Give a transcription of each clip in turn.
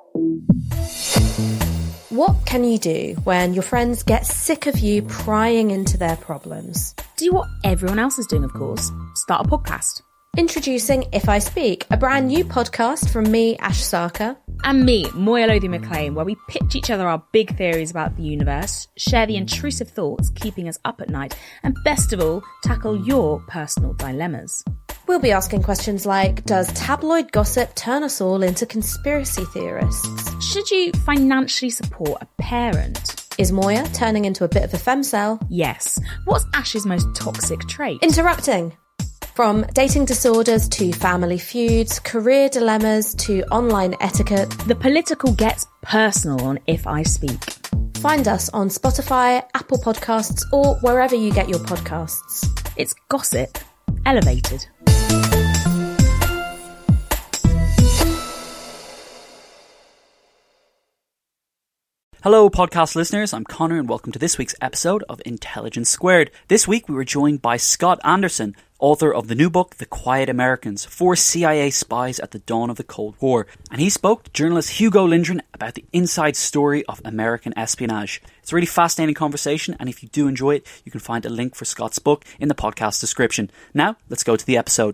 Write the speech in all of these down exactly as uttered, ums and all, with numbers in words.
What can you do when your friends get sick of you prying into their problems? Do what everyone else is doing, of course. Start a podcast. Introducing If I Speak, a brand new podcast from me, Ash Sarkar. And me, Moya Lothian-McLean, where we pitch each other our big theories about the universe, share the intrusive thoughts keeping us up at night, and best of all, tackle your personal dilemmas. We'll be asking questions like, does tabloid gossip turn us all into conspiracy theorists? Should you financially support a parent? Is Moya turning into a bit of a femcel? Yes. What's Ash's most toxic trait? Interrupting. From dating disorders to family feuds, career dilemmas to online etiquette, the political gets personal on If I Speak. Find us on Spotify, Apple Podcasts, or wherever you get your podcasts. It's gossip elevated. Hello, podcast listeners. I'm Connor, and welcome to this week's episode of Intelligence Squared. This week, we were joined by Scott Anderson, author of the new book, The Quiet Americans, Four C I A Spies at the Dawn of the Cold War. And he spoke to journalist Hugo Lindgren about the inside story of American espionage. It's a really fascinating conversation, and if you do enjoy it, you can find a link for Scott's book in the podcast description. Now, let's go to the episode.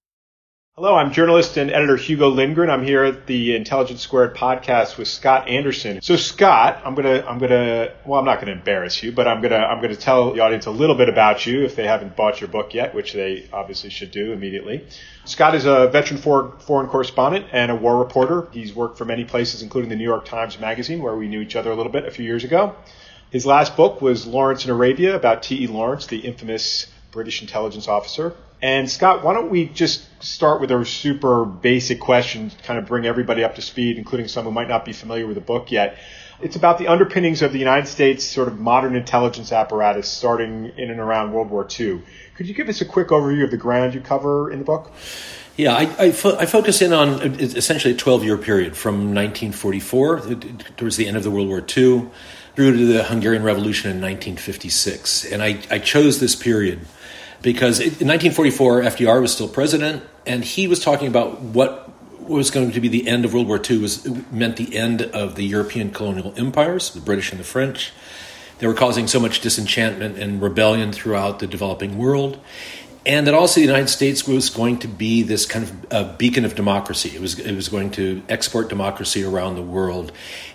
Hello, I'm journalist and editor Hugo Lindgren. I'm here at the Intelligence Squared podcast with Scott Anderson. So Scott, I'm gonna, I'm gonna, well, I'm not gonna embarrass you, but I'm gonna, I'm gonna tell the audience a little bit about you if they haven't bought your book yet, which they obviously should do immediately. Scott is a veteran for, foreign correspondent and a war reporter. He's worked for many places, including the New York Times Magazine, where we knew each other a little bit a few years ago. His last book was Lawrence in Arabia, about T E Lawrence, the infamous British intelligence officer. And Scott, why don't we just start with a super basic question to kind of bring everybody up to speed, including some who might not be familiar with the book yet. It's about the underpinnings of the United States sort of modern intelligence apparatus starting in and around World War Two. Could you give us a quick overview of the ground you cover in the book? Yeah, I, I, fo- I focus in on essentially a twelve-year period from nineteen forty-four, towards the end of the World War Two, through to the Hungarian Revolution in nineteen fifty-six. And I, I chose this period because in nineteen forty-four, F D R was still president, and he was talking about what was going to be the end of World War Two was meant the end of the European colonial empires, the British and the French. They were causing so much disenchantment and rebellion throughout the developing world. And that also the United States was going to be this kind of uh, beacon of democracy. It was it was going to export democracy around the world.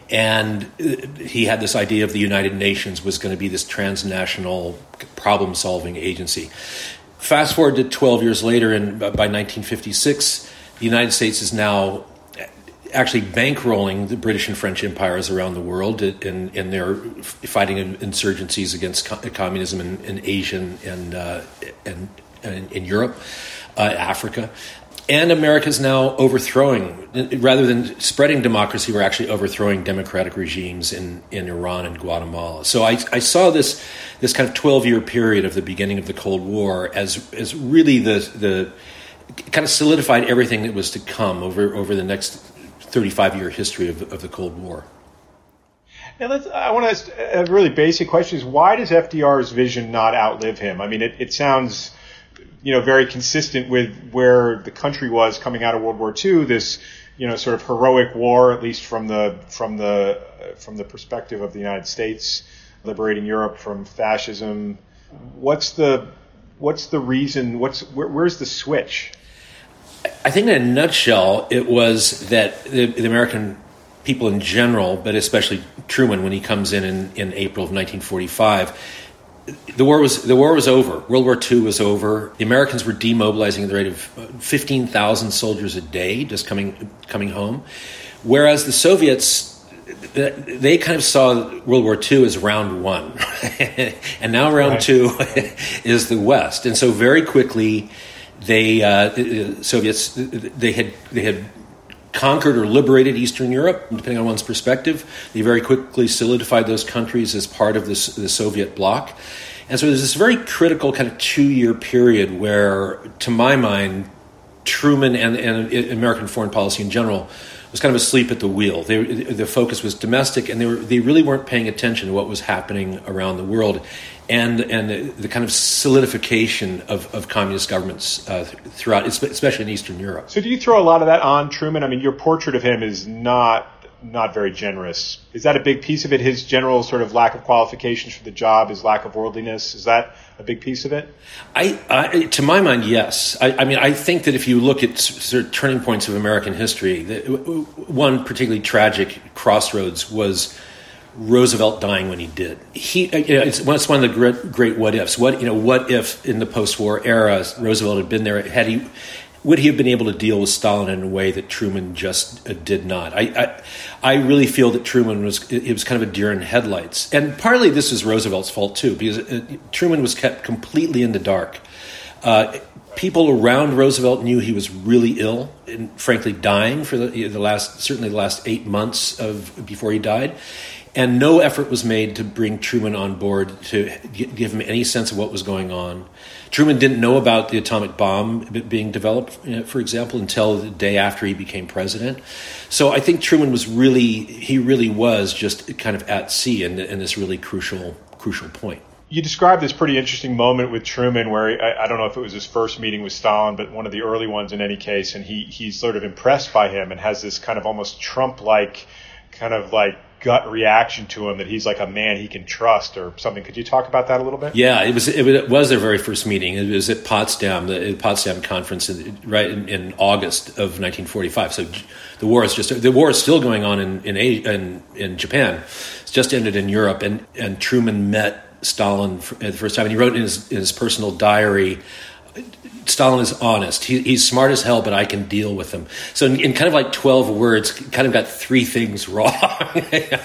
And he had this idea of the United Nations was going to be this transnational problem-solving agency. Fast forward to twelve years later, and by nineteen fifty-six, the United States is now actually bankrolling the British and French empires around the world, and, and they're fighting insurgencies against co- communism in, in Asia and, uh, and, and in Europe, uh, Africa. And America is now overthrowing, rather than spreading democracy, we're actually overthrowing democratic regimes in, in Iran and Guatemala. So I, I saw this this kind of twelve-year period of the beginning of the Cold War as as really the the kind of solidified everything that was to come over, over the next thirty-five-year history of, of the Cold War. Now, let's, I want to ask a really basic question: is why does F D R's vision not outlive him? I mean, it, it sounds, you know, very consistent with where the country was coming out of World War Two. This, you know, sort of heroic war, at least from the from the from the perspective of the United States, liberating Europe from fascism. What's the what's the reason? What's where, where's the switch? I think in a nutshell, it was that the, the American people in general, but especially Truman when he comes in in, in April of nineteen forty-five, the war was the war was over. World War Two was over. The Americans were demobilizing at the rate of fifteen thousand soldiers a day, just coming coming home, whereas the Soviets, they kind of saw World War Two as round one, and now round right. two is the West, and so very quickly. They uh, the Soviets they had they had conquered or liberated Eastern Europe, depending on one's perspective. They very quickly solidified those countries as part of this, the Soviet bloc, and so there's this very critical kind of two-year period where, to my mind, Truman and, and American foreign policy in general was kind of asleep at the wheel. They, the focus was domestic, and they were they really weren't paying attention to what was happening around the world. And and the, the kind of solidification of, of communist governments uh, throughout, especially in Eastern Europe. So do you throw a lot of that on Truman? I mean, your portrait of him is not not very generous. Is that a big piece of it? His general sort of lack of qualifications for the job, his lack of worldliness, is that a big piece of it? I, I to my mind, yes. I, I mean, I think that if you look at sort of turning points of American history, that one particularly tragic crossroads was Roosevelt dying when he did. He, you know, it's, it's one of the great, great what ifs. What you know, what if in the post-war era Roosevelt had been there? Had he, would he have been able to deal with Stalin in a way that Truman just uh, did not? I, I, I really feel that Truman was it was kind of a deer in headlights, and partly this is Roosevelt's fault too, because uh, Truman was kept completely in the dark. Uh, people around Roosevelt knew he was really ill and, frankly, dying for the, the last certainly the last eight months of before he died. And no effort was made to bring Truman on board to give him any sense of what was going on. Truman didn't know about the atomic bomb being developed, for example, until the day after he became president. So I think Truman was really, he really was just kind of at sea in, in this really crucial, crucial point. You described this pretty interesting moment with Truman where, he, I, I don't know if it was his first meeting with Stalin, but one of the early ones in any case, and he he's sort of impressed by him and has this kind of almost Trump-like kind of like gut reaction to him that he's like a man he can trust or something. Could you talk about that a little bit? Yeah, it was it was their very first meeting. It was at Potsdam, the Potsdam Conference, in, right in, in August of nineteen forty-five. So the war is just the war is still going on in in in, in Japan. It's just ended in Europe, and and Truman met Stalin for, the first time, and he wrote in his in his personal diary, Stalin is honest. He, he's smart as hell, but I can deal with him. So in, in kind of like twelve words, kind of got three things wrong. Yeah,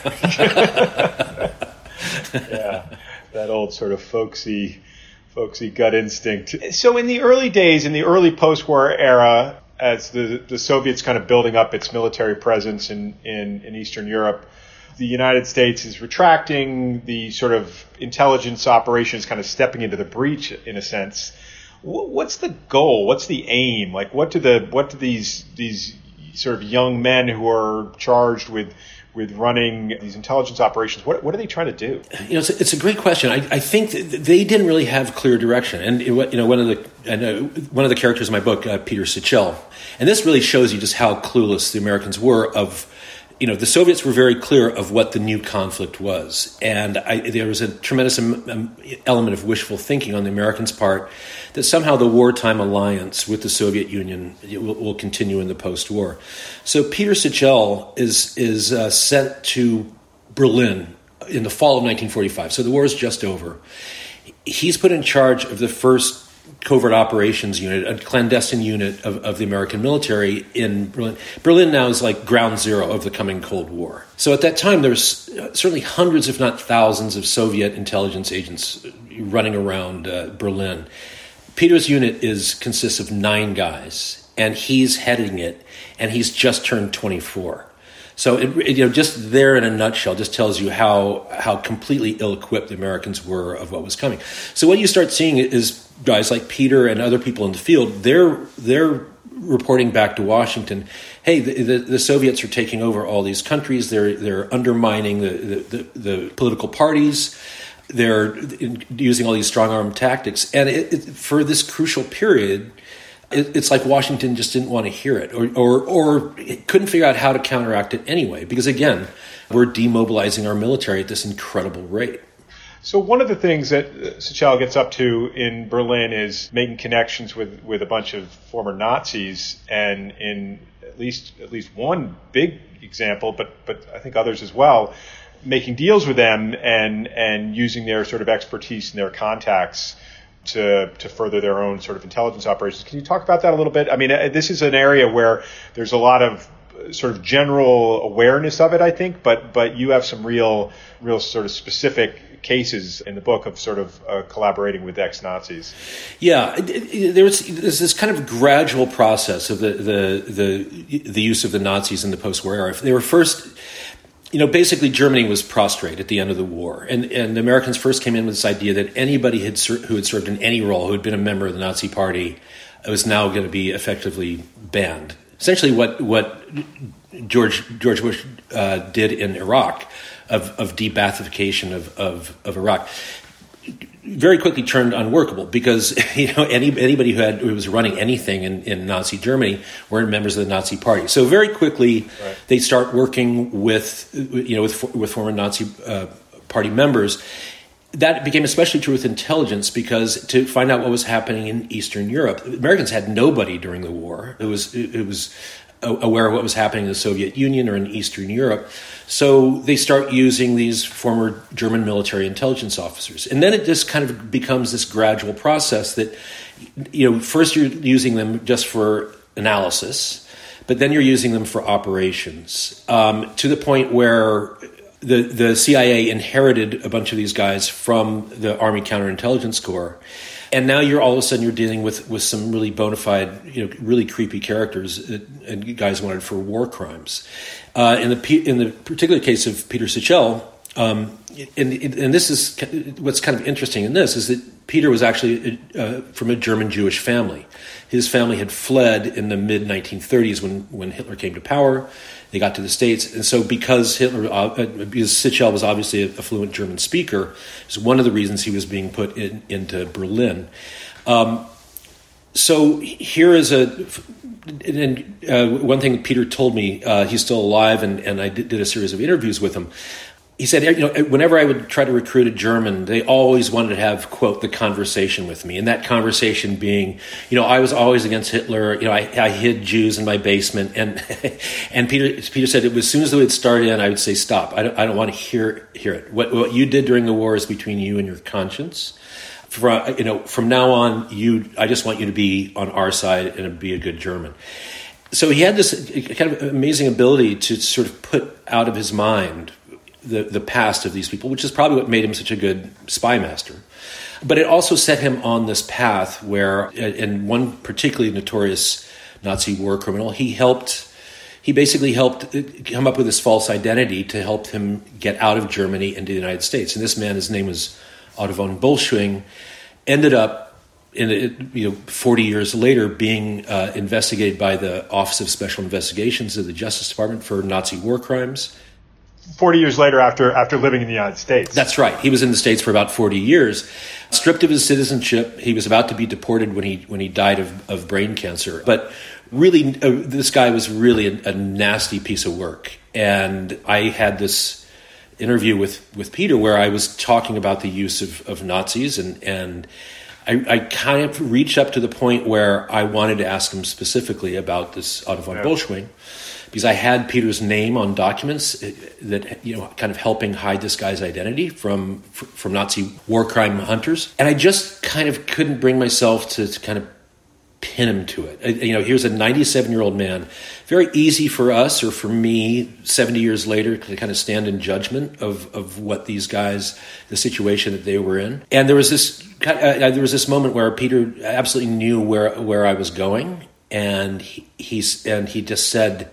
that old sort of folksy, folksy gut instinct. So in the early days, in the early post-war era, as the, the Soviets kind of building up its military presence in, in, in Eastern Europe, the United States is retracting, the sort of intelligence operations kind of stepping into the breach in a sense. What's the goal? What's the aim? Like, what do the what do these these sort of young men who are charged with with running these intelligence operations? What what are they trying to do? You know, it's a, it's a great question. I, I think they didn't really have clear direction. And you know, one of the and uh, one of the characters in my book, uh, Peter Sichel, and this really shows you just how clueless the Americans were of. You know, the Soviets were very clear of what the new conflict was. And I, there was a tremendous um, element of wishful thinking on the Americans' part that somehow the wartime alliance with the Soviet Union will, will continue in the post-war. So Peter Sichel is, is uh, sent to Berlin in the fall of nineteen forty-five. So the war is just over. He's put in charge of the first covert operations unit, a clandestine unit of, of the American military in Berlin. Berlin now is like ground zero of the coming Cold War. So at that time, there's certainly hundreds, if not thousands, of Soviet intelligence agents running around uh, Berlin. Peter's unit is consists of nine guys, and he's heading it, and he's just turned twenty-four. So, it, it, you know, just there in a nutshell, just tells you how how completely ill-equipped the Americans were of what was coming. So, what you start seeing is guys like Peter and other people in the field. They're they're reporting back to Washington. Hey, the, the, the Soviets are taking over all these countries. They're they're undermining the the, the, the political parties. They're using all these strong-arm tactics, and it, it, for this crucial period. It's like Washington just didn't want to hear it or, or or couldn't figure out how to counteract it anyway. Because, again, we're demobilizing our military at this incredible rate. So one of the things that Sichel gets up to in Berlin is making connections with, with a bunch of former Nazis. And in at least at least one big example, but but I think others as well, making deals with them and, and using their sort of expertise and their contacts to to further their own sort of intelligence operations. Can you talk about that a little bit? I mean, this is an area where there's a lot of sort of general awareness of it, I think, but but you have some real real sort of specific cases in the book of sort of uh, collaborating with ex-Nazis. Yeah, it, it, there's, there's this kind of gradual process of the the the, the use of the Nazis in the post-war era. They were first... You know, basically, Germany was prostrate at the end of the war, and and the Americans first came in with this idea that anybody had ser- who had served in any role, who had been a member of the Nazi Party, was now going to be effectively banned. Essentially, what what George George Bush uh, did in Iraq, of of de-Baathification of, of of Iraq. very quickly turned unworkable because you know any, anybody who had who was running anything in, in Nazi Germany were members of the Nazi Party. So very quickly right. they start working with you know with with former Nazi uh, Party members. That became especially true with intelligence because to find out what was happening in Eastern Europe, Americans had nobody during the war. It was it was aware of what was happening in the Soviet Union or in Eastern Europe. So they start using these former German military intelligence officers. And then it just kind of becomes this gradual process that, you know, first you're using them just for analysis, but then you're using them for operations, um, to the point where the, the C I A inherited a bunch of these guys from the Army Counterintelligence Corps. And now you're all of a sudden you're dealing with, with some really bona fide, you know, really creepy characters that, and guys wanted for war crimes. Uh, in the in the particular case of Peter Sichel, um, and, and this is what's kind of interesting in this is that Peter was actually uh, from a German Jewish family. His family had fled in the mid nineteen thirties when when Hitler came to power. They got to the States, and so because Hitler, uh, because Sichel was obviously a fluent German speaker, is one of the reasons he was being put in, into Berlin. Um, so here is a, and uh, one thing Peter told me, uh, he's still alive, and, and I did, did a series of interviews with him. He said, you know, whenever I would try to recruit a German, they always wanted to have, quote, the conversation with me. And that conversation being, you know, I was always against Hitler. You know, I, I hid Jews in my basement. And and Peter Peter said, it was, as soon as they would start in, I would say, stop. I don't, I don't want to hear hear it. What what you did during the war is between you and your conscience. From, you know, from now on, you, I just want you to be on our side and be a good German. So he had this kind of amazing ability to sort of put out of his mind the the past of these people, which is probably what made him such a good spy master. But it also set him on this path where, and one particularly notorious Nazi war criminal, he helped, he basically helped come up with this false identity to help him get out of Germany into the United States. And this man, his name was Otto von Bolschwing, ended up in you know forty years later being uh, investigated by the Office of Special Investigations of the Justice Department for Nazi war crimes. forty years later after after living in the United States. That's right. He was in the States for about forty years. Stripped of his citizenship. He was about to be deported when he when he died of, of brain cancer. But really, uh, this guy was really a, a nasty piece of work. And I had this interview with, with Peter where I was talking about the use of, of Nazis. And, and I, I kind of reached up to the point where I wanted to ask him specifically about this Otto von yeah. Bolschwing. Because I had Peter's name on documents that, you know, kind of helping hide this guy's identity from from Nazi war crime hunters. And I just kind of couldn't bring myself to, to kind of pin him to it. You know, here's a ninety-seven-year-old man. Very easy for us or for me, seventy years later, to kind of stand in judgment of, of what these guys, the situation that they were in. And there was this uh, there was this moment where Peter absolutely knew where where I was going, and he he's and he just said,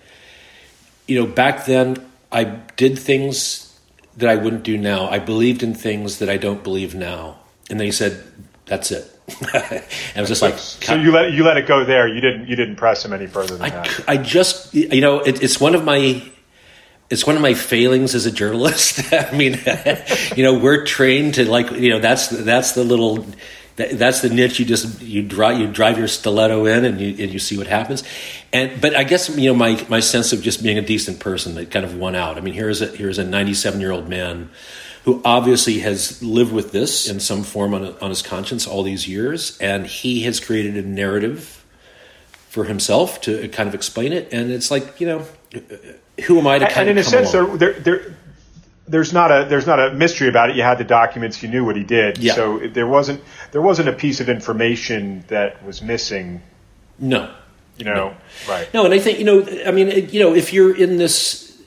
you know, back then I did things that I wouldn't do now. I believed in things that I don't believe now. And then he said, "That's it." And I was just like, so you let you let it go there. You didn't you didn't press him any further than I, that. I just, you know, it, it's one of my it's one of my failings as a journalist. I mean, you know, we're trained to like, you know, that's that's the little. That's the niche you just you drive you drive your stiletto in and you and you see what happens, and but I guess you know my, my sense of just being a decent person that kind of won out. I mean, here's a here's a ninety-seven year old man who obviously has lived with this in some form on on his conscience all these years, and he has created a narrative for himself to kind of explain it. And it's like, you know, who am I to kind and of in come a sense along? there there. There's not a there's not a mystery about it. You had the documents. You knew what he did. Yeah. So there wasn't there wasn't a piece of information that was missing. No. You know, no. right. No, and I think, you know, I mean, you know, if you're in this,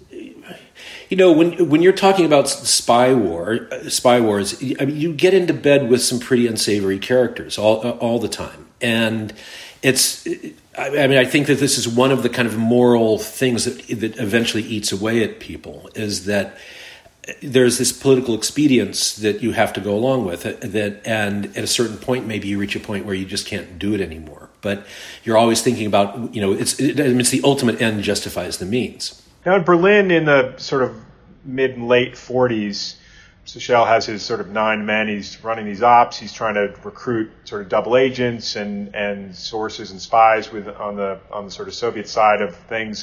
you know, when when you're talking about spy war, spy wars, I mean, you get into bed with some pretty unsavory characters all all the time. And it's, I mean, I think that this is one of the kind of moral things that that eventually eats away at people is that there's this political expedience that you have to go along with that, and at a certain point, maybe you reach a point where you just can't do it anymore. But you're always thinking about, you know, it's it, it's the ultimate end justifies the means. Now in Berlin in the sort of mid and late forties, Seychelles has his sort of nine men. He's running these ops. He's trying to recruit sort of double agents and, and sources and spies with on the on the sort of Soviet side of things.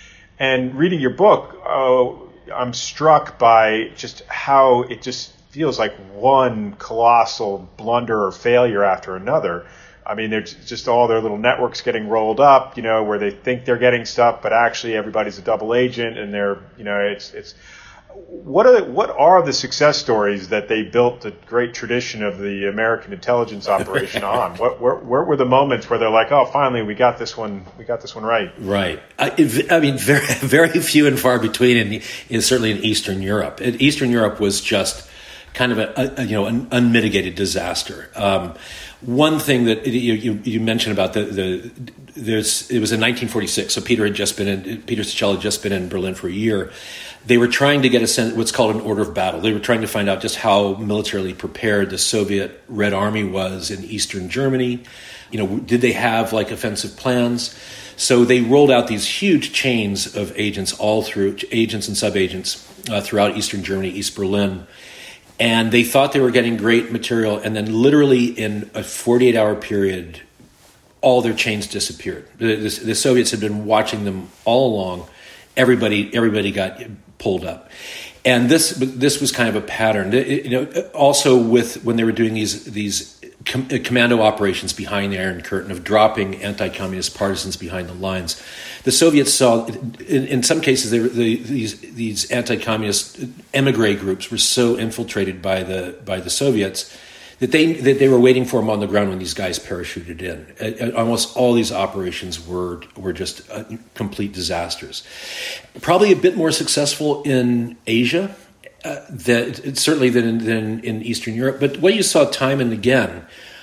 And reading your book, oh, I'm struck by just how it just feels like one colossal blunder or failure after another. I mean, there's just all their little networks getting rolled up, you know, where they think they're getting stuff, but actually everybody's a double agent, and they're, you know, it's it's. What are what are the success stories that they built the great tradition of the American intelligence operation on? What where, where were the moments where they're like, oh, finally we got this one, we got this one right? Right. I, I mean, very very few and far between, in, in certainly in Eastern Europe. Eastern Europe was just kind of a, a you know an unmitigated disaster. Um, one thing that you, you, you mentioned about the, the there's it was in nineteen forty-six, so Peter had just been in Peter Seychelles had just been in Berlin for a year. They were trying to get a sense, what's called an order of battle. They were trying to find out just how militarily prepared the Soviet Red Army was in Eastern Germany. You know, did they have like offensive plans? So they rolled out these huge chains of agents all through agents and sub-agents uh, throughout Eastern Germany, East Berlin. And they thought they were getting great material, and then literally in a forty-eight hour period, all their chains disappeared. The, the, the Soviets had been watching them all along. Everybody, everybody got pulled up, and this this was kind of a pattern. It, you know, also with when they were doing these these com- commando operations behind the Iron Curtain of dropping anti-communist partisans behind the lines, the Soviets saw in, in some cases they were, the, these these anti-communist emigre groups were so infiltrated by the by the Soviets that they that they were waiting for them on the ground when these guys parachuted in. Uh, almost all these operations were were just uh, complete disasters. Probably a bit more successful in Asia, uh, that certainly than than in Eastern Europe. But what you saw time and again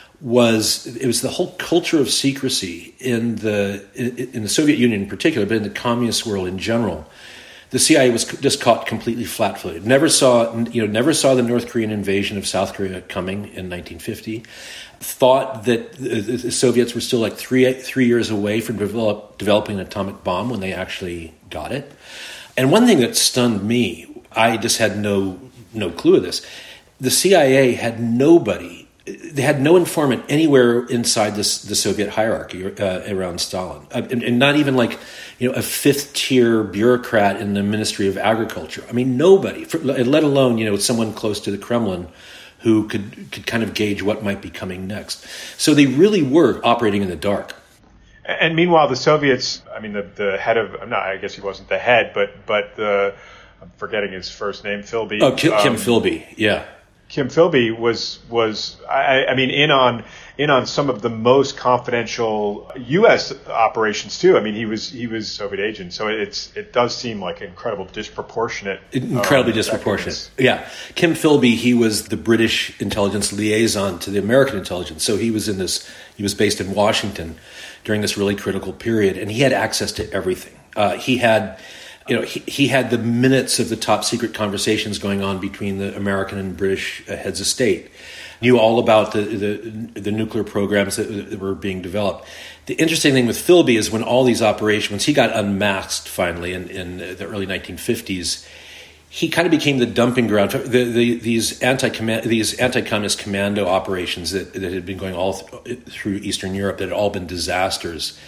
was it was the whole culture of secrecy in the in the Soviet Union in particular, but in the communist world in general. The C I A was just caught completely flat-footed. Never saw, you know, never saw the North Korean invasion of South Korea coming in nineteen fifty. Thought that the Soviets were still like three three years away from develop, developing an atomic bomb when they actually got it. And one thing that stunned me, I just had no no clue of this. The C I A had nobody. They had no informant anywhere inside this, the Soviet hierarchy uh, around Stalin, uh, and, and not even like, you know, a fifth-tier bureaucrat in the Ministry of Agriculture. I mean, nobody, for, let alone, you know, someone close to the Kremlin who could could kind of gauge what might be coming next. So they really were operating in the dark. And meanwhile, the Soviets, I mean, the, the head of, I'm not, I guess he wasn't the head, but but the, I'm forgetting his first name, Philby. Oh, Kim, um, Kim Philby, yeah. Kim Philby was was I, I mean in on in on some of the most confidential U S operations too. I mean he was he was Soviet agent, so it's it does seem like incredible disproportionate, incredibly um, disproportionate. Yeah, Kim Philby, he was the British intelligence liaison to the American intelligence, so he was in this. He was based in Washington during this really critical period, and he had access to everything. Uh, he had. You know, he, he had the minutes of the top secret conversations going on between the American and British uh, heads of state. Knew all about the, the the nuclear programs that, that were being developed. The interesting thing with Philby is when all these operations, once he got unmasked finally in, in the early nineteen fifties, he kind of became the dumping ground for the, the, these anti these anti-communist commando operations that, that had been going all th- through Eastern Europe that had all been disasters.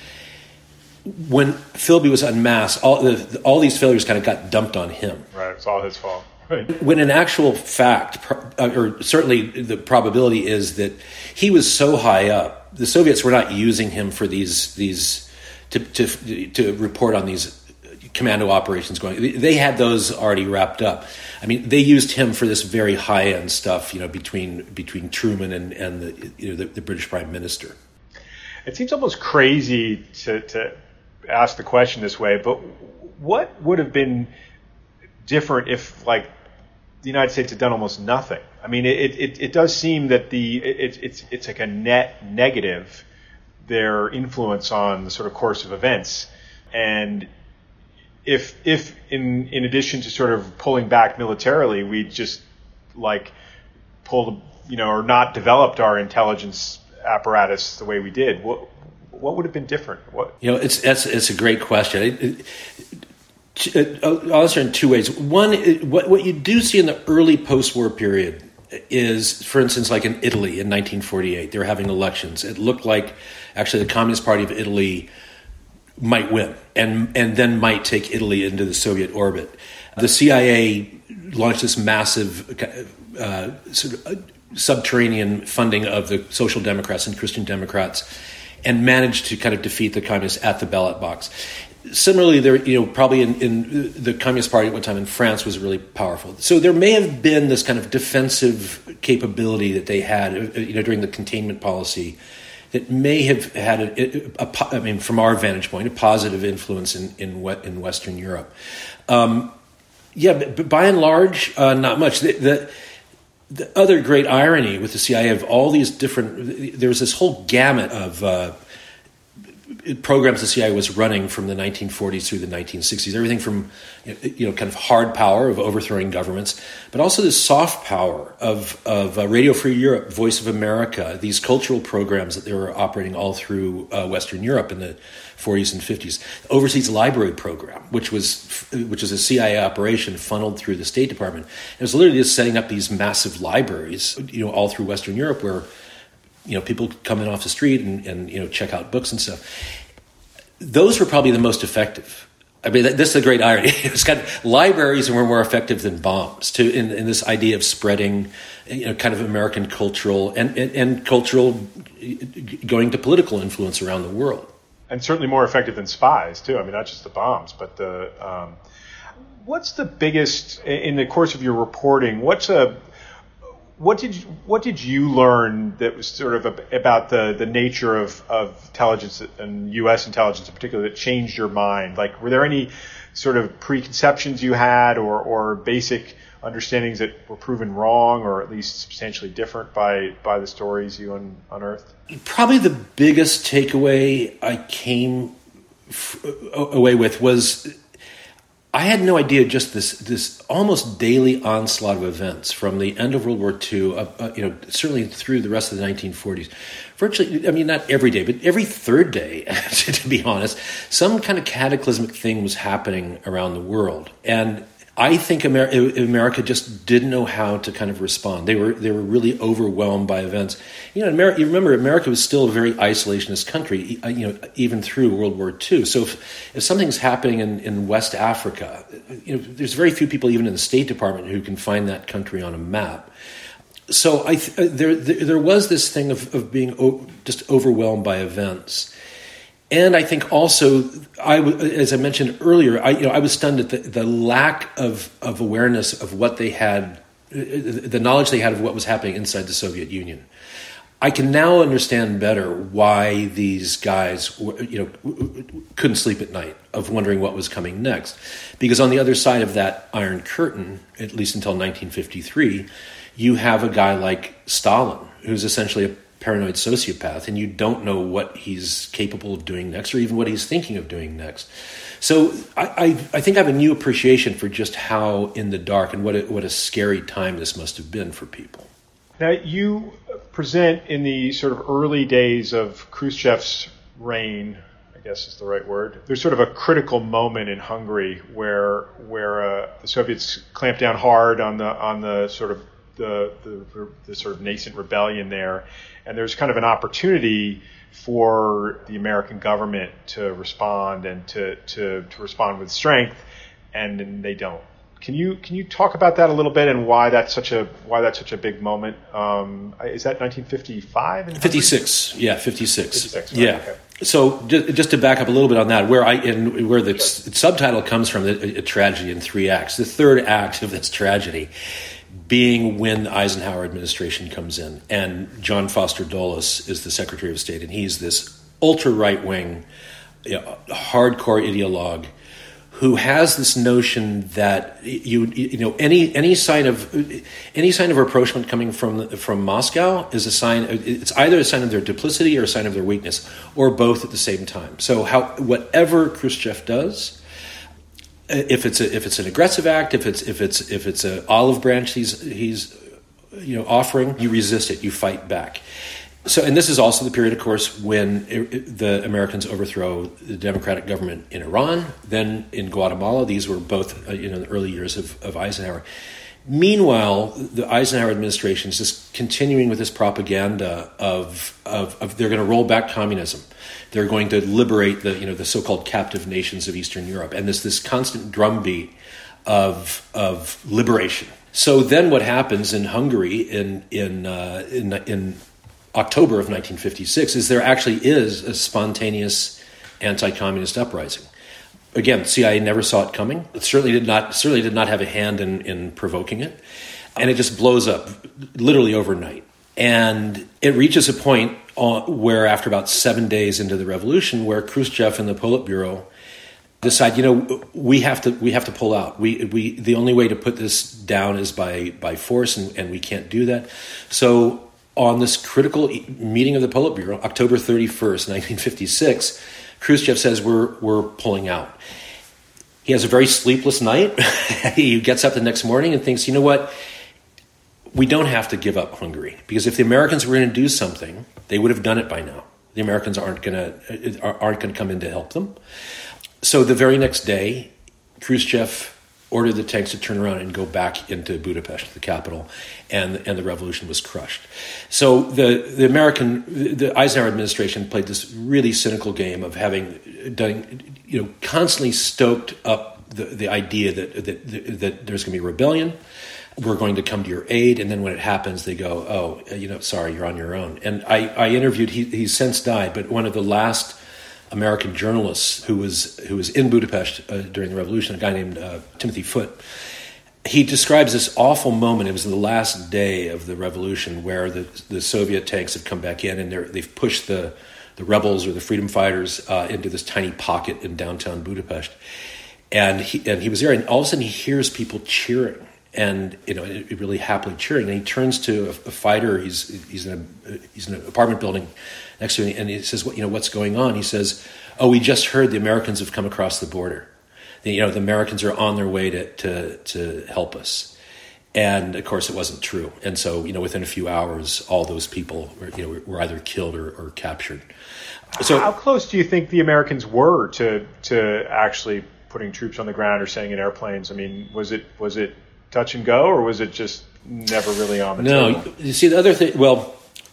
When Philby was unmasked, all the, all these failures kind of got dumped on him. Right, it's all his fault. Right. When in actual fact, or certainly the probability is that he was so high up, the Soviets were not using him for these these to to, to report on these commando operations going. They had those already wrapped up. I mean, they used him for this very high end stuff, you know, between between Truman and and the you know the, the British Prime Minister. It seems almost crazy to to. ask the question this way, but what would have been different if, like, the United States had done almost nothing? I mean, it it, it does seem that the it, it's it's like a net negative, their influence on the sort of course of events, and if if in in addition to sort of pulling back militarily, we just like pulled, you know, or not developed our intelligence apparatus the way we did, what? What would have been different? What you know, it's that's it's a great question. It, it, I'll answer in two ways. One, what, what you do see in the early post-war period is, for instance, like in Italy in nineteen forty-eight, they were having elections. It looked like actually the Communist Party of Italy might win and, and then might take Italy into the Soviet orbit. The C I A launched this massive uh, sort of, uh, subterranean funding of the Social Democrats and Christian Democrats and managed to kind of defeat the communists at the ballot box. Similarly, there, you know, probably in, in the Communist Party at one time in France was really powerful. So there may have been this kind of defensive capability that they had, you know, during the containment policy that may have had, a, a, a, I mean, from our vantage point, a positive influence in in, in Western Europe. Um, yeah, but, but by and large, uh, not much. The, the, the other great irony with the C I A of all these different, there was this whole gamut of uh, programs the C I A was running from the nineteen forties through the nineteen sixties. Everything from, you know, kind of hard power of overthrowing governments, but also this soft power of of uh, Radio Free Europe, Voice of America, these cultural programs that they were operating all through uh, Western Europe in the forties and fifties. The Overseas Library Program, which was which is a C I A operation funneled through the State Department. It was literally just setting up these massive libraries, you know, all through Western Europe where, you know, people come in off the street and, and, you know, check out books and stuff. Those were probably the most effective. I mean, this is a great irony. It's kind of, libraries were more effective than bombs to in, in this idea of spreading, you know, kind of American cultural and, and, and cultural going to political influence around the world. And certainly more effective than spies, too. I mean, not just the bombs, but the... Um, what's the biggest, in the course of your reporting, what's a... What did you, what did you learn that was sort of a, about the, the nature of, of intelligence and U S intelligence in particular that changed your mind? Like, were there any sort of preconceptions you had or, or basic understandings that were proven wrong or at least substantially different by, by the stories you un, unearthed? Probably the biggest takeaway I came f- away with was I had no idea just this this almost daily onslaught of events from the end of World War Two, uh, uh, you know, certainly through the rest of the nineteen forties. Virtually, I mean, not every day, but every third day, to be honest, some kind of cataclysmic thing was happening around the world. And I think Amer- America just didn't know how to kind of respond. They were they were really overwhelmed by events. You know, America, you remember America was still a very isolationist country, you know, even through World War Two. So if, if something's happening in, in West Africa, you know, there's very few people even in the State Department who can find that country on a map. So I th- there, there there was this thing of, of being o- just overwhelmed by events. And I think also, I, as I mentioned earlier, I, you know, I was stunned at the, the lack of, of awareness of what they had, the knowledge they had of what was happening inside the Soviet Union. I can now understand better why these guys, you know, couldn't sleep at night of wondering what was coming next, because on the other side of that Iron Curtain, at least until nineteen fifty-three, you have a guy like Stalin, who's essentially a paranoid sociopath, and you don't know what he's capable of doing next or even what he's thinking of doing next. So I, I, I think I have a new appreciation for just how in the dark and what a, what a scary time this must have been for people. Now, you present in the sort of early days of Khrushchev's reign, I guess is the right word, there's sort of a critical moment in Hungary where where uh, the Soviets clamped down hard on the on the sort of the, the the sort of nascent rebellion there. And there's kind of an opportunity for the American government to respond and to, to, to respond with strength, and, and they don't. Can you can you talk about that a little bit and why that's such a why that's such a big moment? Um, is that nineteen fifty-five? fifty-six, yeah, fifty-six. fifty-six, right, yeah. Okay. So just, just to back up a little bit on that, where I in where the sure. subtitle comes from, a, a tragedy in three acts. The third act of this tragedy being when the Eisenhower administration comes in, and John Foster Dulles is the Secretary of State, and he's this ultra right wing, you know, hardcore ideologue who has this notion that you you know any any sign of any sign of rapprochement coming from from Moscow is a sign. It's either a sign of their duplicity or a sign of their weakness, or both at the same time. So how whatever Khrushchev does, if it's a, if it's an aggressive act, if it's if it's if it's an olive branch he's he's you know offering, you resist it, you fight back. So, and this is also the period, of course, when it, it, the Americans overthrow the democratic government in Iran, then in Guatemala. These were both, uh, you know, the early years of, of Eisenhower. Meanwhile, the Eisenhower administration is just continuing with this propaganda of, of, of they're going to roll back communism. They're going to liberate the, you know, the so-called captive nations of Eastern Europe. And there's this constant drumbeat of, of liberation. So then what happens in Hungary in, in, uh, in, in October of nineteen fifty-six is there actually is a spontaneous anti-communist uprising. Again, C I A never saw it coming. It certainly did not certainly did not have a hand in, in provoking it. And it just blows up literally overnight. And it reaches a point where after about seven days into the revolution, where Khrushchev and the Politburo decide, you know, we have to we have to pull out. We we the only way to put this down is by by force, and, and we can't do that. So on this critical meeting of the Politburo, October thirty-first, nineteen fifty-six, Khrushchev says we're we're pulling out. He has a very sleepless night. He gets up the next morning and thinks, you know what? We don't have to give up Hungary, because if the Americans were going to do something, they would have done it by now. The Americans aren't going to aren't going to come in to help them. So the very next day, Khrushchev ordered the tanks to turn around and go back into Budapest, the capital, and and the revolution was crushed. So the the American, the Eisenhower administration played this really cynical game of having done, you know, constantly stoked up the, the idea that, that that there's going to be rebellion, we're going to come to your aid, and then when it happens, they go, oh, you know, sorry, you're on your own. And I, I interviewed, he, he's since died, but one of the last American journalists who was who was in Budapest uh, during the revolution, a guy named uh, Timothy Foote. He describes this awful moment. It was the last day of the revolution where the the Soviet tanks have come back in, and they're, they've pushed the the rebels or the freedom fighters uh, into this tiny pocket in downtown Budapest. And he and he was there, and all of a sudden he hears people cheering, and you know, really happily cheering. And he turns to a, a fighter. He's he's in a he's in an apartment building next to him, and he says, "What you know? What's going on?" He says, "Oh, we just heard the Americans have come across the border. The, you know, the Americans are on their way to to to help us." And of course, it wasn't true. And so, you know, within a few hours, all those people were, you know, were either killed or, or captured. So, how close do you think the Americans were to to actually putting troops on the ground or staying in airplanes? I mean, was it was it touch and go, or was it just never really on the no, table? No, you see, the other thing, well,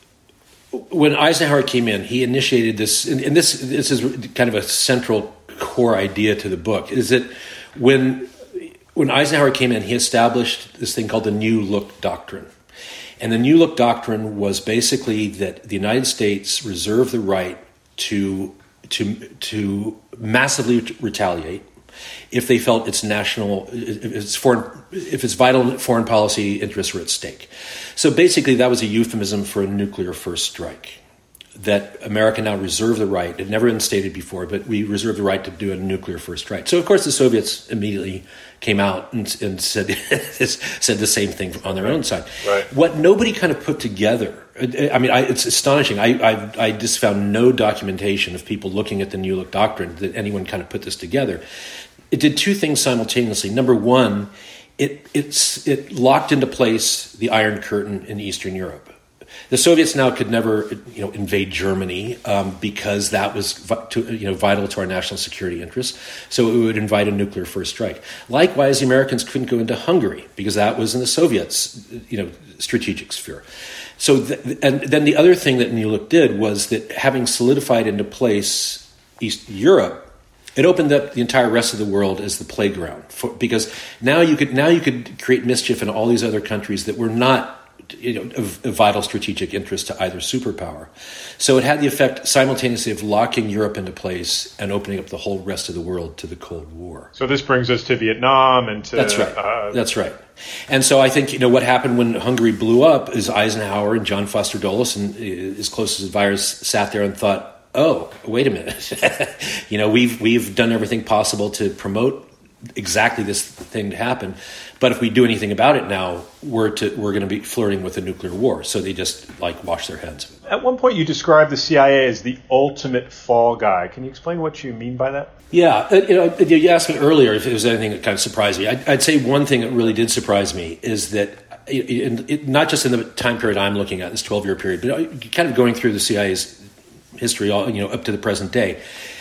when Eisenhower came in, he initiated this, and, and this this is kind of a central core idea to the book, is that when when Eisenhower came in, he established this thing called the New Look Doctrine. And the New Look Doctrine was basically that the United States reserved the right to to to massively retaliate if they felt its national, if its foreign, if its vital foreign policy interests were at stake. So basically, that was a euphemism for a nuclear first strike. That America now reserved the right. It had never been stated before, but we reserve the right to do a nuclear first strike. So of course, the Soviets immediately came out and, and said said the same thing on their own side. Right. What nobody kind of put together. I mean, I, it's astonishing. I, I I just found no documentation of people looking at the New Look Doctrine that anyone kind of put this together. It did two things simultaneously. Number one, it it's it locked into place the Iron Curtain in Eastern Europe. The Soviets now could never, you know, invade Germany um, because that was, vi- to, you know, vital to our national security interests. So it would invite a nuclear first strike. Likewise, the Americans couldn't go into Hungary because that was in the Soviets, you know, strategic sphere. So, th- and then the other thing that New Look did was that having solidified into place East Europe, it opened up the entire rest of the world as the playground for, because now you could now you could create mischief in all these other countries that were not, you know, of, of vital strategic interest to either superpower. So it had the effect simultaneously of locking Europe into place and opening up the whole rest of the world to the Cold War. So this brings us to Vietnam and to... That's right. Uh, That's right. And so I think, you know, what happened when Hungary blew up is Eisenhower and John Foster Dulles and his closest advisors sat there and thought, oh, wait a minute. you know, we've we've done everything possible to promote exactly this thing to happen. But if we do anything about it now, we're to, we're going to be flirting with a nuclear war. So they just like wash their hands. At one point, you described the C I A as the ultimate fall guy. Can you explain what you mean by that? Yeah, you know, you asked me earlier if there was anything that kind of surprised me. I'd, I'd say one thing that really did surprise me is that it, it, not just in the time period I'm looking at, this twelve-year period, but kind of going through the C I A's history, all, you know, up to the present day.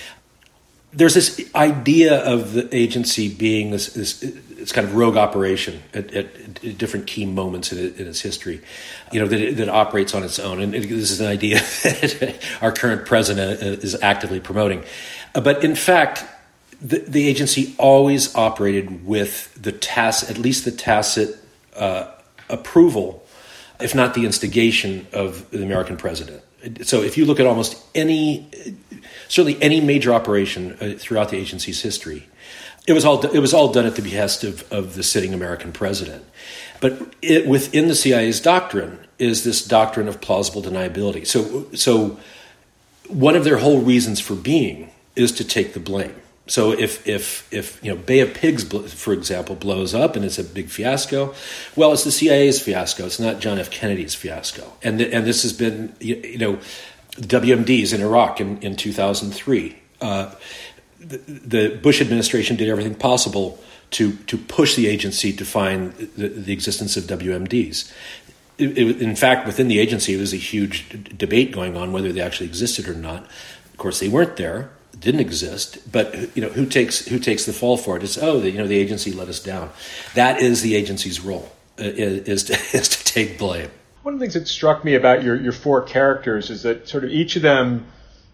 There's this idea of the agency being this, this it's kind of rogue operation at, at, at different key moments in, it, in its history, you know, that it, that it operates on its own. And it, this is an idea that our current president is actively promoting. Uh, but in fact, the, the agency always operated with the tacit, at least the tacit uh, approval, if not the instigation of the American president. So if you look at almost any, certainly any major operation uh, throughout the agency's history, it was all it was all done at the behest of, of the sitting American president. But it, within the C I A's doctrine is this doctrine of plausible deniability. So so one of their whole reasons for being is to take the blame. So if if if you know Bay of Pigs, for example, blows up and it's a big fiasco, well, it's the C I A's fiasco. It's not John F. Kennedy's fiasco. And th- and this has been you know W M Ds in Iraq in, in two thousand three. Uh, the, the Bush administration did everything possible to to push the agency to find the, the existence of W M Ds. It, it, in fact, within the agency, there was a huge d- debate going on whether they actually existed or not. Of course, they weren't there. Didn't exist, but you know who takes who takes the fall for it? It's oh, the, you know the agency let us down. That is the agency's role uh, is to, is to take blame. One of the things that struck me about your your four characters is that sort of each of them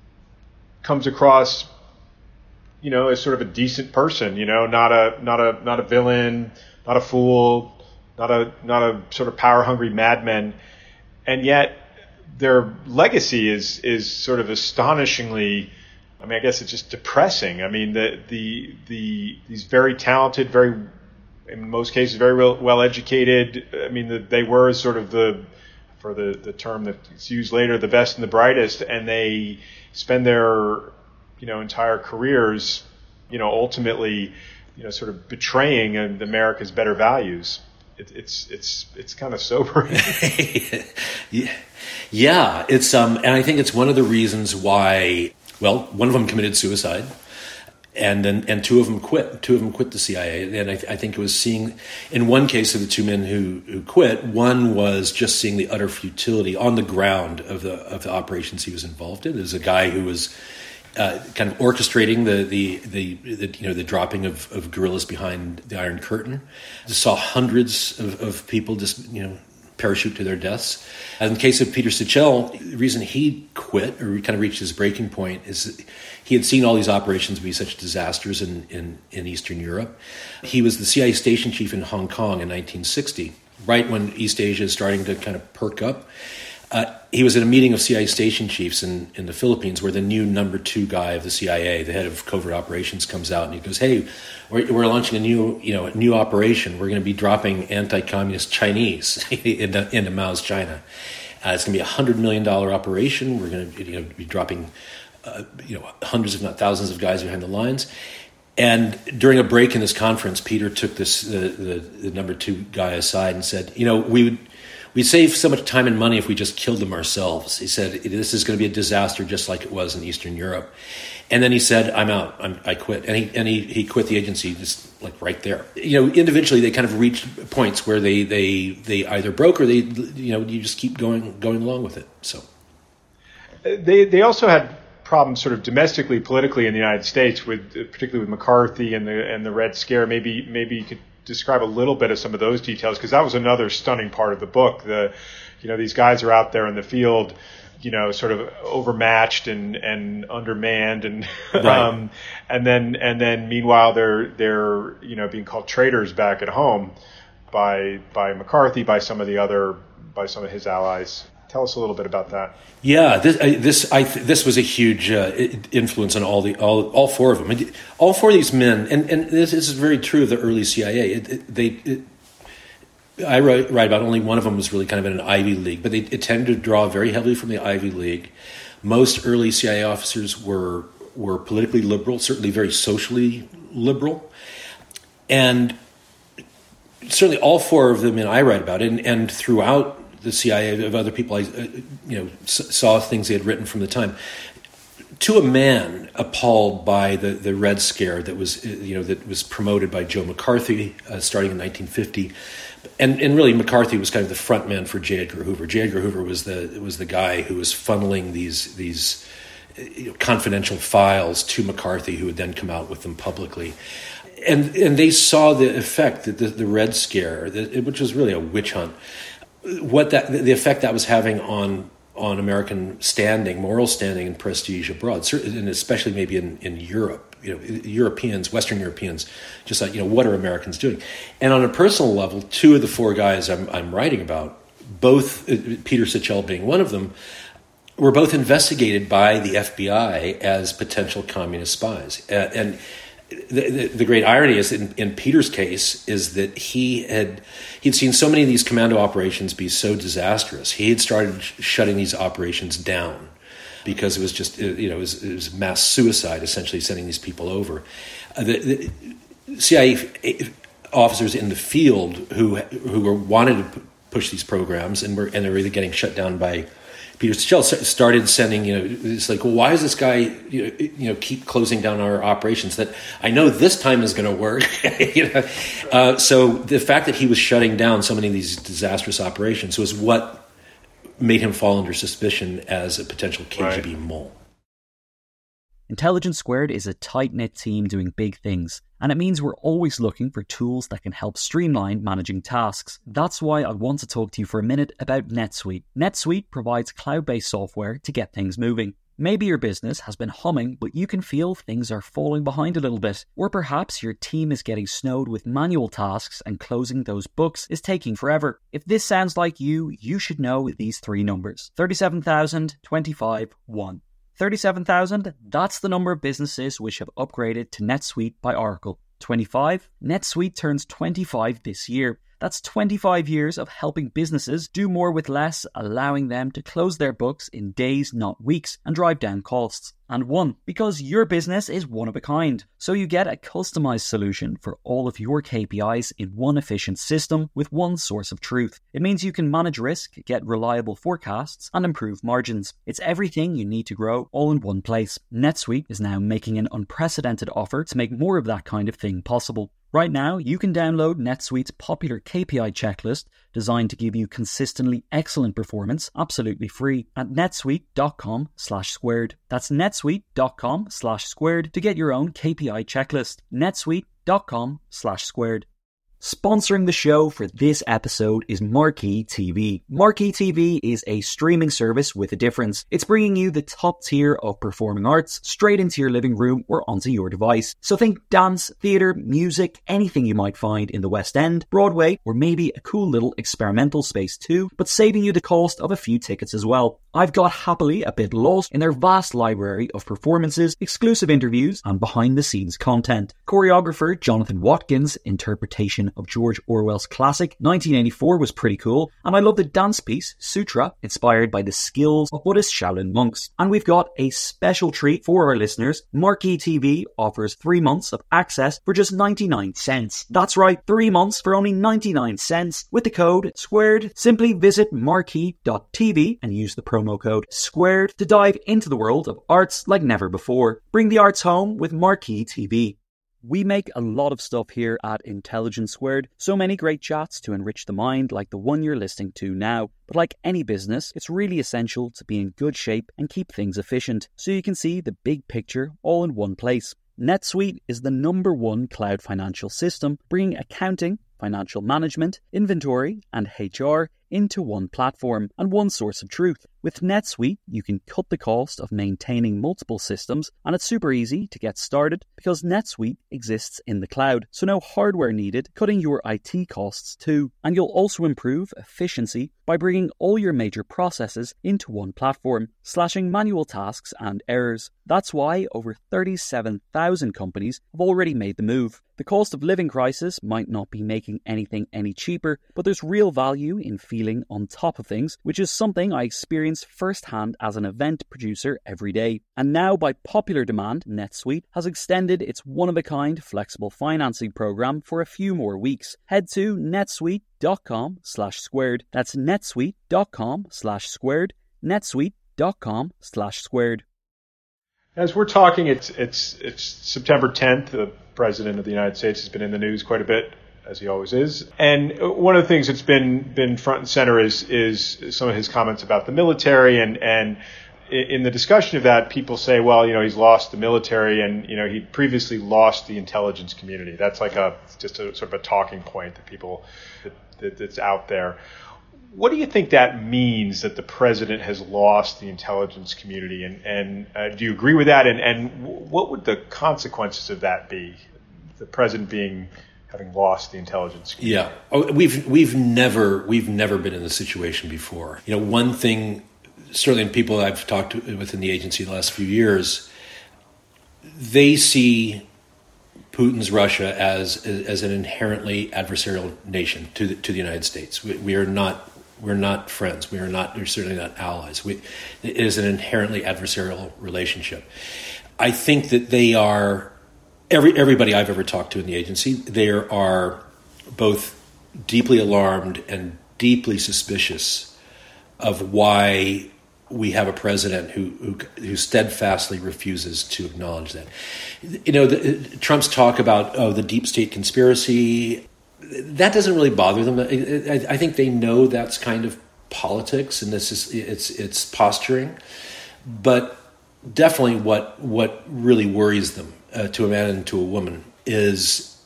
comes across, you know, as sort of a decent person. You know, not a not a not a villain, not a fool, not a not a sort of power hungry madman, and yet their legacy is is sort of astonishingly. I mean, I guess it's just depressing. I mean, the the the these very talented, very in most cases very well educated. I mean, the, they were sort of the, for the, the term that's used later, the best and the brightest, and they spend their you know entire careers, you know, ultimately, you know, sort of betraying America's better values. It, it's it's it's kind of sobering. yeah, yeah, it's um, and I think it's one of the reasons why. Well, one of them committed suicide, and then and two of them quit. Two of them quit the C I A, and I, I think it was seeing, in one case of the two men who, who quit, one was just seeing the utter futility on the ground of the of the operations he was involved in. There's a guy who was uh, kind of orchestrating the the, the the you know the dropping of, of guerrillas behind the Iron Curtain. Just saw hundreds of, of people just you know. parachute to their deaths. And in the case of Peter Sichel, the reason he quit or kind of reached his breaking point is he had seen all these operations be such disasters in, in, in Eastern Europe. He was the C I A station chief in Hong Kong in nineteen sixty, right when East Asia is starting to kind of perk up. Uh, he was at a meeting of C I A station chiefs in, in the Philippines where the new number two guy of the C I A, the head of covert operations, comes out and he goes, hey, we're, we're launching a new you know, a new operation. We're going to be dropping anti-communist Chinese into, into Mao's China. Uh, it's going to be a one hundred million dollars operation. We're going to you know, be dropping uh, you know hundreds, if not thousands, of guys behind the lines. And during a break in this conference, Peter took this the, the, the number two guy aside and said, you know, we would We'd save so much time and money if we just killed them ourselves. He said, this is going to be a disaster just like it was in Eastern Europe. And then he said, I'm out. I'm, I quit. And he and he, he quit the agency just like right there. You know, individually they kind of reached points where they, they, they either broke or they, you know, you just keep going going along with it. So they they also had problems sort of domestically, politically in the United States, with particularly with McCarthy and the and the Red Scare. Maybe maybe you could describe a little bit of some of those details, because that was another stunning part of the book. The, you know, these guys are out there in the field, you know, sort of overmatched and, and undermanned, and right. um, and then and then meanwhile they're they're you know being called traitors back at home by by McCarthy, by some of the other by some of his allies. Tell us a little bit about that. Yeah, this I, this I this was a huge uh, influence on all the all all four of them. All four of these men, and, and this, this is very true of the early C I A. It, it, they, it, I write, write about only one of them was really kind of in an Ivy League, but they it tended to draw very heavily from the Ivy League. Most early C I A officers were were politically liberal, certainly very socially liberal, and certainly all four of them, and I write about it, and, and throughout the C I A, of other people I uh, you know s- saw things they had written from the time, to a man, appalled by the, the Red Scare that was, you know, that was promoted by Joe McCarthy uh, starting in nineteen fifty. And and really, McCarthy was kind of the front man for J. Edgar Hoover. J. Edgar Hoover was the was the guy who was funneling these these you know, confidential files to McCarthy, who would then come out with them publicly. And and they saw the effect that the, the Red Scare, the, which was really a witch hunt, what that the effect that was having on on American standing, moral standing, and prestige abroad, and especially maybe in, in Europe. You know, Europeans, Western Europeans, just like, you know, what are Americans doing? And on a personal level, two of the four guys I'm, I'm writing about, both, Peter Sichel being one of them, were both investigated by the F B I as potential communist spies. Uh, and the, the, the great irony is, in, in Peter's case, is that he had he'd seen so many of these commando operations be so disastrous. He had started sh- shutting these operations down, because it was just, you know, it was, it was mass suicide, essentially sending these people over. Uh, the, the C I A officers in the field who who were wanted to p- push these programs and were and they were either getting shut down by Peter Sichel, started sending, you know, it's like, well, why does this guy, you know, you know keep closing down our operations that I know this time is going to work? you know? uh, so the fact that he was shutting down so many of these disastrous operations was what made him fall under suspicion as a potential K G B right. mole. Intelligence Squared is a tight-knit team doing big things, and it means we're always looking for tools that can help streamline managing tasks. That's why I want to talk to you for a minute about NetSuite. NetSuite provides cloud-based software to get things moving. Maybe your business has been humming, but you can feel things are falling behind a little bit. Or perhaps your team is getting snowed with manual tasks and closing those books is taking forever. If this sounds like you, you should know these three numbers. thirty-seven thousand, twenty-five, one. thirty-seven thousand, that's the number of businesses which have upgraded to NetSuite by Oracle. twenty-five, NetSuite turns twenty-five this year. That's twenty-five years of helping businesses do more with less, allowing them to close their books in days, not weeks, and drive down costs. And one, because your business is one of a kind. So you get a customized solution for all of your K P Is in one efficient system with one source of truth. It means you can manage risk, get reliable forecasts, and improve margins. It's everything you need to grow all in one place. NetSuite is now making an unprecedented offer to make more of that kind of thing possible. Right now, you can download NetSuite's popular K P I checklist designed to give you consistently excellent performance absolutely free at netsuite.com slash squared. That's netsuite.com slash squared to get your own K P I checklist. netsuite.com slash squared. Sponsoring the show for this episode is Marquee T V. Marquee T V is a streaming service with a difference. It's bringing you the top tier of performing arts straight into your living room or onto your device. So think dance, theatre, music, anything you might find in the West End, Broadway, or maybe a cool little experimental space too, but saving you the cost of a few tickets as well. I've got happily a bit lost in their vast library of performances, exclusive interviews, and behind-the-scenes content. Choreographer Jonathan Watkins' interpretation of George Orwell's classic nineteen eighty-four was pretty cool, and I love the dance piece Sutra, inspired by the skills of Buddhist Shaolin monks. And we've got a special treat for our listeners. Marquee T V offers three months of access for just ninety-nine cents. That's right, three months for only ninety-nine cents with the code SQUARED. Simply visit marquee dot t v and use the promo code SQUARED to dive into the world of arts like never before. Bring the arts home with Marquee T V. We make a lot of stuff here at Intelligence Squared, so many great chats to enrich the mind like the one you're listening to now. But like any business, it's really essential to be in good shape and keep things efficient, so you can see the big picture all in one place. NetSuite is the number one cloud financial system, bringing accounting, financial management, inventory, and H R into one platform and one source of truth. With NetSuite, you can cut the cost of maintaining multiple systems, and it's super easy to get started because NetSuite exists in the cloud, so no hardware needed, cutting your I T costs too. And you'll also improve efficiency by bringing all your major processes into one platform, slashing manual tasks and errors. That's why over thirty-seven thousand companies have already made the move. The cost of living crisis might not be making anything any cheaper, but there's real value in feeling on top of things, which is something I experience firsthand as an event producer every day. And now, by popular demand, NetSuite has extended its one-of-a-kind flexible financing program for a few more weeks. Head to netsuite.com slash squared. That's netsuite.com slash squared. netsuite.com slash squared. As we're talking, it's it's it's September tenth. The President of the United States has been in the news quite a bit, as he always is. And one of the things that's been been front and center is is some of his comments about the military. And and in the discussion of that, people say, well, you know, he's lost the military, and you know, he previously lost the intelligence community. That's like a just a sort of a talking point that people that, that, that's out there. What do you think that means, that the president has lost the intelligence community? And, and uh, do you agree with that? And, and what would the consequences of that be, the president being having lost the intelligence community? Yeah, oh, we've we've never we've never been in this situation before. You know, one thing, certainly in people I've talked to within the agency the last few years, they see Putin's Russia as as an inherently adversarial nation to the, to the United States. We, we are not. We're not friends. We are not. We're certainly not allies. We, it is an inherently adversarial relationship. I think that they are. Every everybody I've ever talked to in the agency, they are both deeply alarmed and deeply suspicious of why we have a president who who, who steadfastly refuses to acknowledge that. You know, the, Trump's talk about oh, the deep state conspiracy. That doesn't really bother them. I think they know that's kind of politics, and this is it's it's posturing. But definitely, what what really worries them, uh, to a man and to a woman, is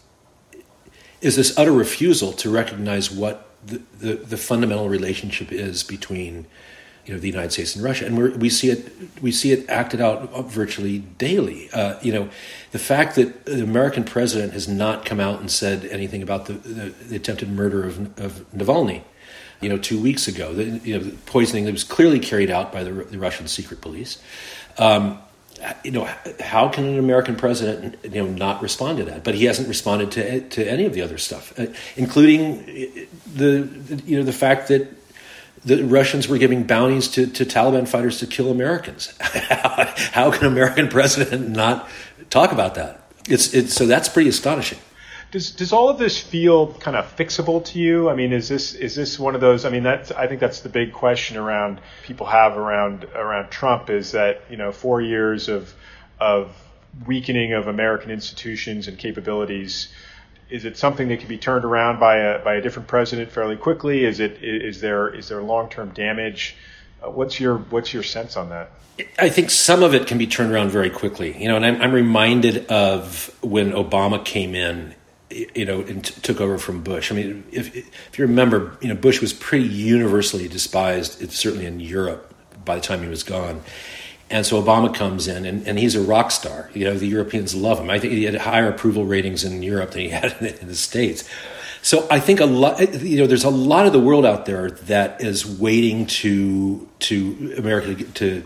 is this utter refusal to recognize what the, the, the fundamental relationship is between, you know, the United States and Russia, and we're, we see it we see it acted out virtually daily. Uh, you know, the fact that the American president has not come out and said anything about the, the, the attempted murder of, of Navalny, you know, two weeks ago, the, you know, the poisoning that was clearly carried out by the, the Russian secret police. Um, you know, how can an American president, you know, not respond to that? But he hasn't responded to to any of the other stuff, uh, including the, the you know the fact that the Russians were giving bounties to, to Taliban fighters to kill Americans. How can an American president not talk about that? It's it's so that's pretty astonishing. Does does all of this feel kind of fixable to you? I mean, is this is this one of those? I mean, that's I think that's the big question around people have around around Trump, is that, you know, four years of of weakening of American institutions and capabilities. Is it something that can be turned around by a by a different president fairly quickly? Is it is there is there long-term damage? Uh, what's your what's your sense on that? I think some of it can be turned around very quickly. You know, and I'm, I'm reminded of when Obama came in, you know, and t- took over from Bush. I mean, if if you remember, you know, Bush was pretty universally despised, certainly in Europe, by the time he was gone. And so Obama comes in, and, and he's a rock star. You know, the Europeans love him. I think he had higher approval ratings in Europe than he had in, in the States. So I think a lot, you know, there's a lot of the world out there that is waiting to to America to,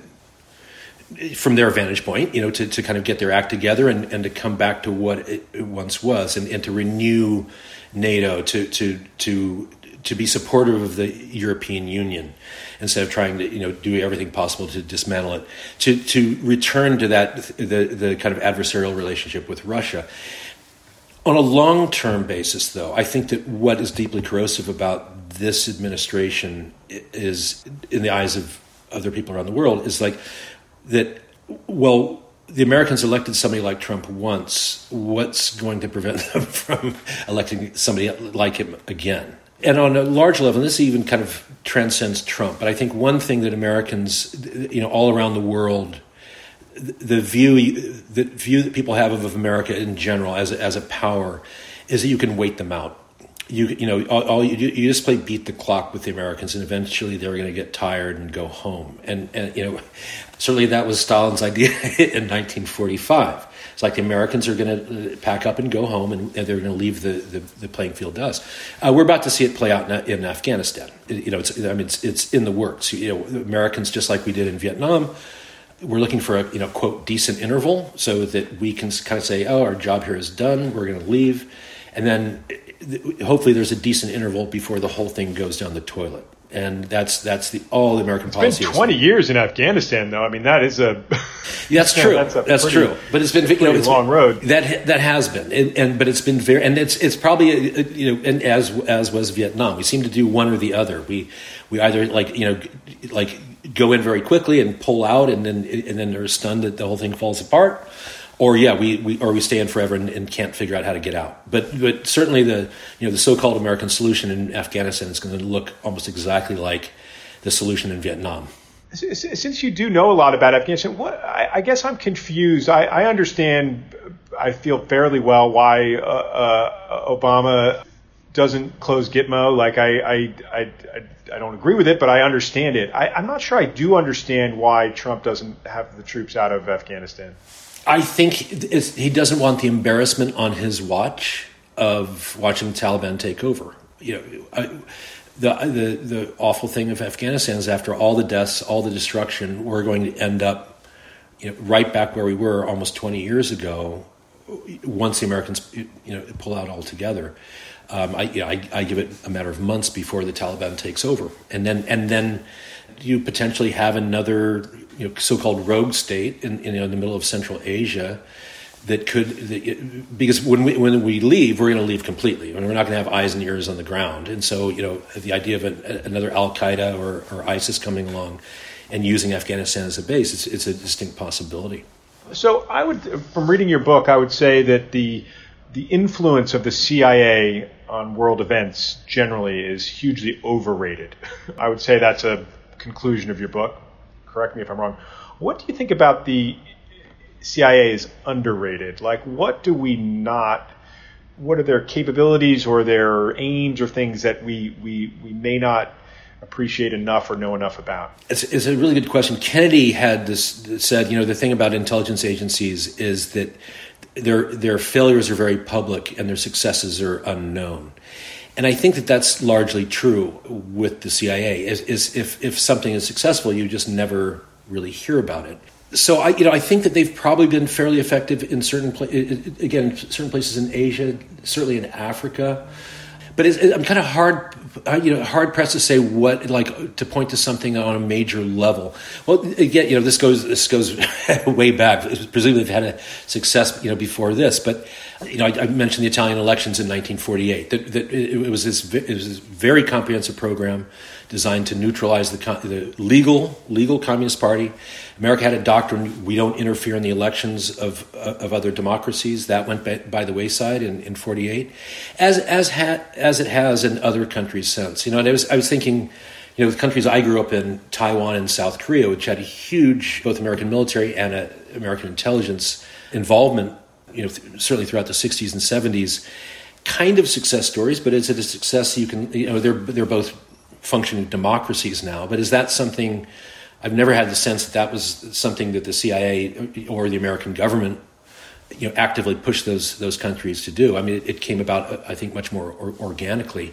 from their vantage point, you know, to, to kind of get their act together and, and to come back to what it once was, and, and to renew NATO, to to to to be supportive of the European Union instead of trying to, you know, do everything possible to dismantle it, to to return to that the the kind of adversarial relationship with Russia. On a long-term basis, though, I think that what is deeply corrosive about this administration is, in the eyes of other people around the world, is like that, well, the Americans elected somebody like Trump once. What's going to prevent them from electing somebody like him again? And on a large level, this even kind of transcends Trump, but I think one thing that Americans, you know, all around the world, the view the view that people have of America in general as a, as a power is that you can wait them out. You you know all, all you you just play beat the clock with the Americans, and eventually they're going to get tired and go home. And and you know, certainly that was Stalin's idea in nineteen forty-five. It's like the Americans are going to pack up and go home, and, and they're going to leave the, the, the playing field to us. Uh, we're about to see it play out in, in Afghanistan. It, you know, it's I mean it's it's in the works. You know, Americans, just like we did in Vietnam, we're looking for a, you know, quote, decent interval so that we can kind of say, oh, our job here is done, we're going to leave. And then hopefully there's a decent interval before the whole thing goes down the toilet. And that's that's the all the American policy. It's been twenty years in Afghanistan, though. I mean, that is a that's true. that's a that's pretty, true. But it's been you know, it's long been, road. That that has been, and, and but it's been very, and it's it's probably a, you know, and as as was Vietnam, we seem to do one or the other. We we either like you know like go in very quickly and pull out, and then and then they're stunned that the whole thing falls apart. Or yeah, we, we or we stay in forever and, and can't figure out how to get out. But but certainly the you know the so-called American solution in Afghanistan is going to look almost exactly like the solution in Vietnam. Since you do know a lot about Afghanistan, what I, I guess I'm confused. I, I understand. I feel fairly well why uh, uh, Obama doesn't close Gitmo. Like I, I, I, I don't agree with it, but I understand it. I, I'm not sure I do understand why Trump doesn't have the troops out of Afghanistan. I think he doesn't want the embarrassment on his watch of watching the Taliban take over. You know, I, the the the awful thing of Afghanistan is after all the deaths, all the destruction, we're going to end up, you know, right back where we were almost twenty years ago. Once the Americans, you know, pull out altogether, um, I, you know, I, I give it a matter of months before the Taliban takes over, and then and then you potentially have another, you know, so-called rogue state in, in, you know, in the middle of Central Asia that could, that, because when we when we leave, we're going to leave completely. I mean, we're not going to have eyes and ears on the ground, and so you know the idea of an, another Al Qaeda or, or ISIS coming along and using Afghanistan as a base, it's, it's a distinct possibility. So I would, from reading your book, I would say that the the influence of the C I A on world events generally is hugely overrated. I would say that's a conclusion of your book. Correct me if I'm wrong. What do you think about the C I A is underrated? Like, what do we not, what are their capabilities or their aims or things that we, we, we may not appreciate enough or know enough about? It's, it's a really good question. Kennedy had this said, you know, the thing about intelligence agencies is that their their failures are very public and their successes are unknown. And I think that that's largely true with the C I A. Is, is if if something is successful, you just never really hear about it. So I, you know, I think that they've probably been fairly effective in certain pla- again certain places in Asia, certainly in Africa. But it's, I'm kind of hard, you know, hard pressed to say what, like, to point to something on a major level. Well, again, you know, this goes this goes way back. Presumably, they've had a success, you know, before this. But you know, I, I mentioned the Italian elections in nineteen forty-eight. That, that it, it was this it was this very comprehensive program designed to neutralize the, the legal legal Communist Party. America had a doctrine: we don't interfere in the elections of of other democracies. That went by, by the wayside in, in forty-eight, as as ha, as it has in other countries since. You know, and I was I was thinking, you know, the countries I grew up in, Taiwan and South Korea, which had a huge both American military and a, American intelligence involvement. You know, th- certainly throughout the sixties and seventies, kind of success stories. But is it a success you can? You know, they're they're both functioning democracies now. But is that something? I've never had the sense that that was something that the C I A or the American government, you know, actively pushed those those countries to do. I mean, it, it came about, I think, much more or, organically.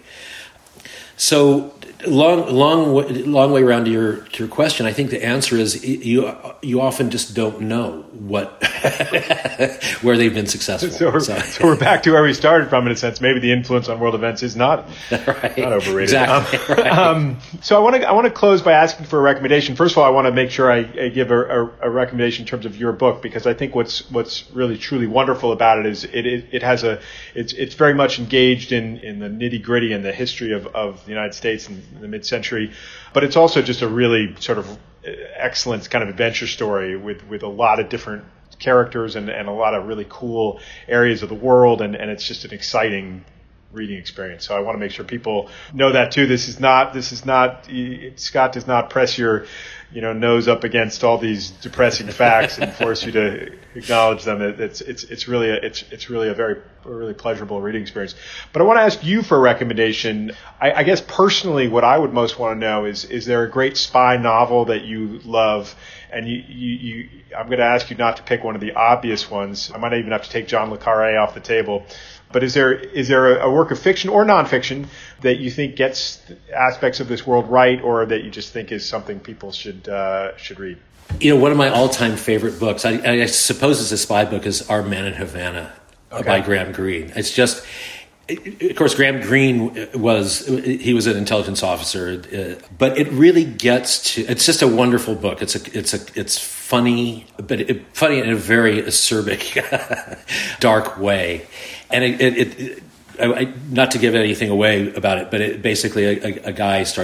So, long, long, long way around to your to your question. I think the answer is you you often just don't know what where they've been successful. So we're, so. so we're back to where we started from, in a sense. Maybe the influence on world events is not right. not overrated. Exactly. Um, right. um, so I want to I want to close by asking for a recommendation. First of all, I want to make sure I, I give a, a, a recommendation in terms of your book, because I think what's what's really truly wonderful about it is it it, it has a it's it's very much engaged in, in the nitty gritty and the history of, of the United States in the mid-century, but it's also just a really sort of excellent kind of adventure story with, with a lot of different characters and, and a lot of really cool areas of the world, and, and it's just an exciting reading experience. So I want to make sure people know that too. This is not this is not Scott does not press your you know nose up against all these depressing facts and force you to acknowledge them. It's it's it's really a, it's it's really a very a really pleasurable reading experience. But I want to ask you for a recommendation. I, I guess personally, what I would most want to know is is there a great spy novel that you love? And you, you, you I'm going to ask you not to pick one of the obvious ones. I might even have to take John le Carré off the table. But is there is there a, a work of fiction or nonfiction that you think gets aspects of this world right, or that you just think is something people should uh, should read? You know, one of my all-time favorite books, I, I suppose it's a spy book, is Our Man in Havana okay. by Graham Greene. It's just, of course, Graham Greene was, he was an intelligence officer, uh, but it really gets to, it's just a wonderful book. It's a, it's a, it's funny, but it, funny in a very acerbic, dark way. And it, it, it I, not to give anything away about it, but it, basically a, a, a guy starts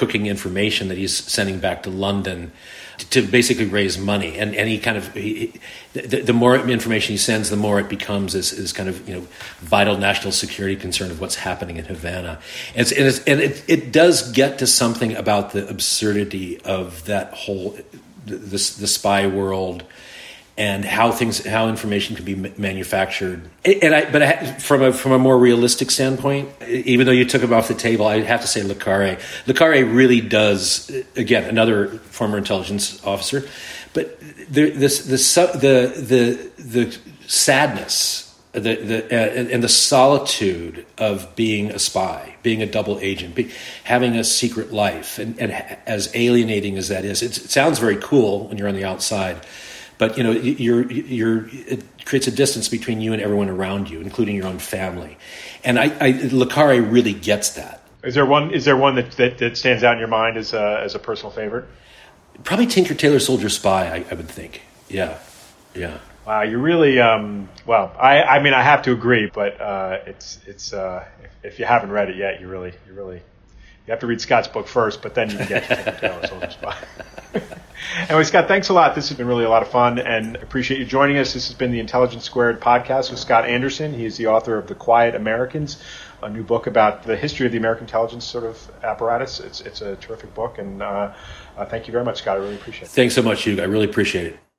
cooking information that he's sending back to London to basically raise money, and and he kind of he, the, the more information he sends, the more it becomes this, this kind of you know vital national security concern of what's happening in Havana, and, it's, and, it's, and it it does get to something about the absurdity of that whole the, the, the spy world, and how things how information can be manufactured. And I but I, from a from a more realistic standpoint, even though you took him off the table, I have to say Le Carre. Le Carre really does, again, another former intelligence officer, but the this this the the the sadness, the the uh, and the solitude of being a spy, being a double agent, be, having a secret life, and, and as alienating as that is, it's, it sounds very cool when you're on the outside. But you know, you're, you're, it creates a distance between you and everyone around you, including your own family. And I, I Le Carre really gets that. Is there one? Is there one that, that, that stands out in your mind as a, as a personal favorite? Probably Tinker Tailor Soldier Spy. I, I would think. Yeah, yeah. Wow, you really. Um, well, I, I mean, I have to agree, but uh, it's it's uh, if, if you haven't read it yet, you really you really you have to read Scott's book first, but then you can get to Tinker Tailor Soldier Spy. Anyway, Scott, thanks a lot. This has been really a lot of fun, and appreciate you joining us. This has been the Intelligence Squared podcast with Scott Anderson. He is the author of The Quiet Americans, a new book about the history of the American intelligence sort of apparatus. It's it's a terrific book, and uh, uh, thank you very much, Scott. I really appreciate it. Thanks so much, Hugh. I really appreciate it.